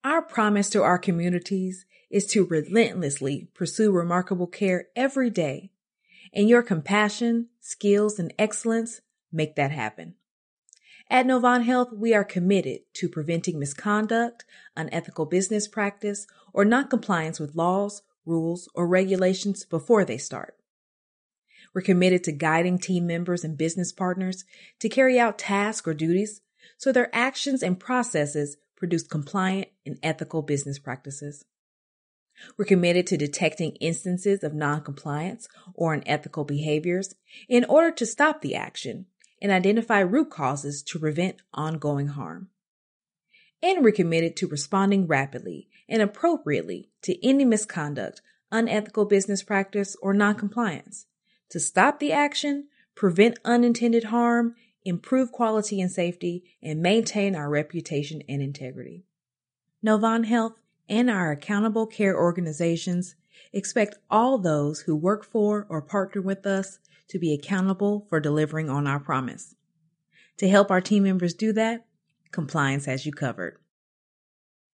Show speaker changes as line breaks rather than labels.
Our promise to our communities is to relentlessly pursue remarkable care every day, and your compassion, skills, and excellence make that happen. At Novant Health, we are committed to preventing misconduct, unethical business practice, or noncompliance with laws, rules, or regulations before they start. We're committed to guiding team members and business partners to carry out tasks or duties so their actions and processes produce compliant and ethical business practices. We're committed to detecting instances of noncompliance or unethical behaviors in order to stop the action and identify root causes to prevent ongoing harm. And we're committed to responding rapidly and appropriately to any misconduct, unethical business practice, or noncompliance to stop the action, prevent unintended harm, improve quality and safety, and maintain our reputation and integrity. Novant Health and our accountable care organizations expect all those who work for or partner with us to be accountable for delivering on our promise. To help our team members do that, Compliance has you covered.